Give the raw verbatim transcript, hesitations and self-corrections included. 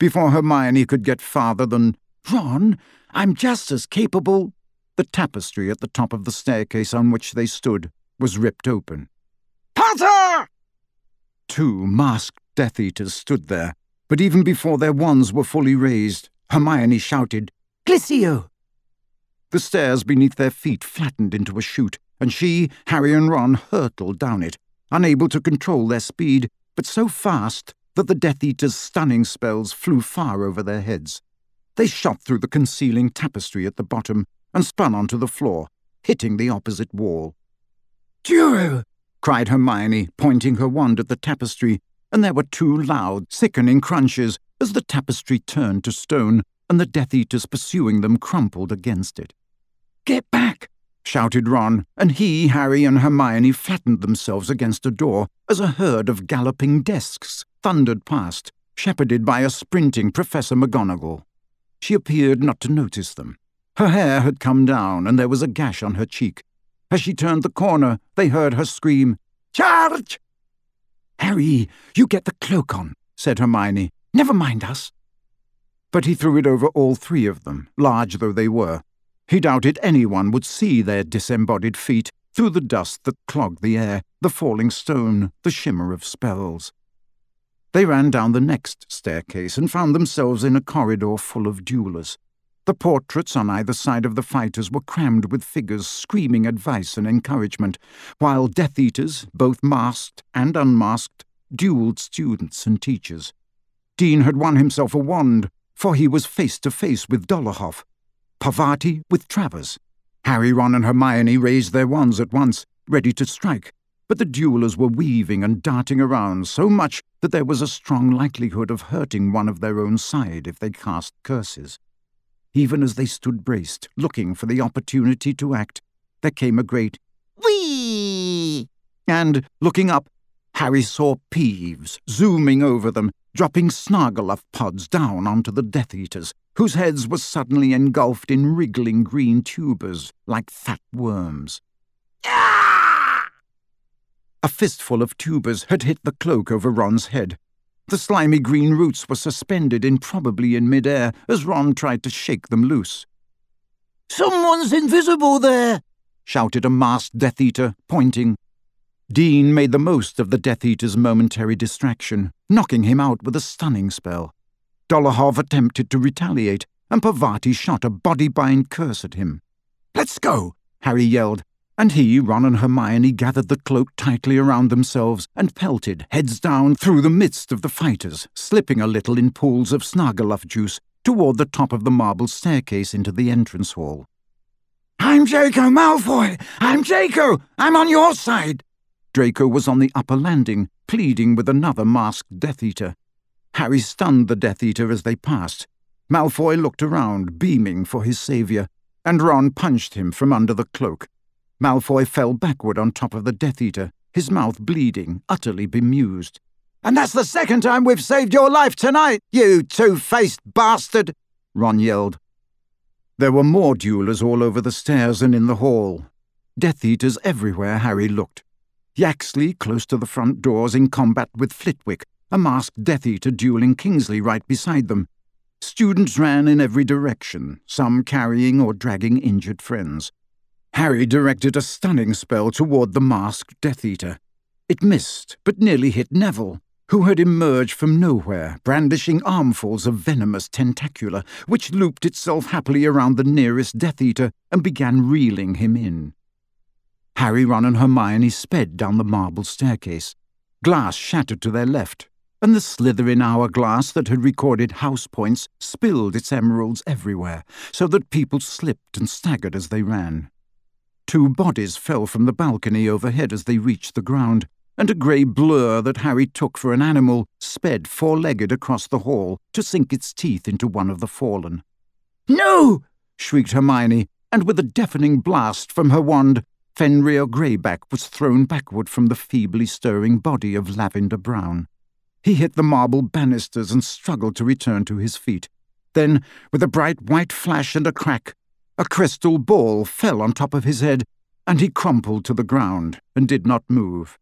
before Hermione could get farther than, "Ron, I'm just as capable." The tapestry at the top of the staircase on which they stood was ripped open. "Potter!" Two masked Death Eaters stood there, but even before their wands were fully raised, Hermione shouted, "Glissio!" The stairs beneath their feet flattened into a chute, and she, Harry and Ron hurtled down it, unable to control their speed, but so fast that the Death Eaters' stunning spells flew far over their heads. They shot through the concealing tapestry at the bottom and spun onto the floor, hitting the opposite wall. "Duro!" cried Hermione, pointing her wand at the tapestry, and there were two loud, sickening crunches as the tapestry turned to stone and the Death Eaters pursuing them crumpled against it. "Get back!" shouted Ron, and he, Harry, and Hermione flattened themselves against a door as a herd of galloping desks thundered past, shepherded by a sprinting Professor McGonagall. She appeared not to notice them. Her hair had come down, and there was a gash on her cheek. As she turned the corner, they heard her scream, "Charge!" "Harry, you get the cloak on," said Hermione. "Never mind us." But he threw it over all three of them, large though they were. He doubted anyone would see their disembodied feet through the dust that clogged the air, the falling stone, the shimmer of spells. They ran down the next staircase and found themselves in a corridor full of duellers. The portraits on either side of the fighters were crammed with figures screaming advice and encouragement, while Death Eaters, both masked and unmasked, duelled students and teachers. Dean had won himself a wand, for he was face to face with Dolohov, Parvati with Travers. Harry, Ron, and Hermione raised their wands at once, ready to strike, but the duellers were weaving and darting around so much that there was a strong likelihood of hurting one of their own side if they cast curses. Even as they stood braced, looking for the opportunity to act, there came a great "Whee!" And, looking up, Harry saw Peeves zooming over them, dropping Snargaluff pods down onto the Death Eaters, whose heads were suddenly engulfed in wriggling green tubers like fat worms. Ah! A fistful of tubers had hit the cloak over Ron's head. The slimy green roots were suspended improbably in mid-air as Ron tried to shake them loose. "Someone's invisible there!" shouted a masked Death Eater, pointing. Dean made the most of the Death Eater's momentary distraction, knocking him out with a stunning spell. Dolohov attempted to retaliate, and Parvati shot a body-bind curse at him. "Let's go!" Harry yelled, and he, Ron, and Hermione gathered the cloak tightly around themselves and pelted, heads down, through the midst of the fighters, slipping a little in pools of Snargaluff juice toward the top of the marble staircase into the entrance hall. "I'm Draco Malfoy! I'm Draco! I'm on your side!" Draco was on the upper landing, pleading with another masked Death Eater. Harry stunned the Death Eater as they passed. Malfoy looked around, beaming for his saviour, and Ron punched him from under the cloak. Malfoy fell backward on top of the Death Eater, his mouth bleeding, utterly bemused. "And that's the second time we've saved your life tonight, you two-faced bastard!" Ron yelled. There were more duellers all over the stairs and in the hall. Death Eaters everywhere Harry looked. Yaxley, close to the front doors, in combat with Flitwick, a masked Death Eater duelling Kingsley right beside them. Students ran in every direction, some carrying or dragging injured friends. Harry directed a stunning spell toward the masked Death Eater. It missed, but nearly hit Neville, who had emerged from nowhere, brandishing armfuls of venomous tentacula, which looped itself happily around the nearest Death Eater and began reeling him in. Harry, Ron, and Hermione sped down the marble staircase. Glass shattered to their left, and the Slytherin hourglass that had recorded house points spilled its emeralds everywhere, so that people slipped and staggered as they ran. Two bodies fell from the balcony overhead as they reached the ground, and a grey blur that Harry took for an animal sped four-legged across the hall to sink its teeth into one of the fallen. "No!" shrieked Hermione, and with a deafening blast from her wand, Fenrir Greyback was thrown backward from the feebly stirring body of Lavender Brown. He hit the marble banisters and struggled to return to his feet. Then, with a bright white flash and a crack, a crystal ball fell on top of his head, and he crumpled to the ground and did not move.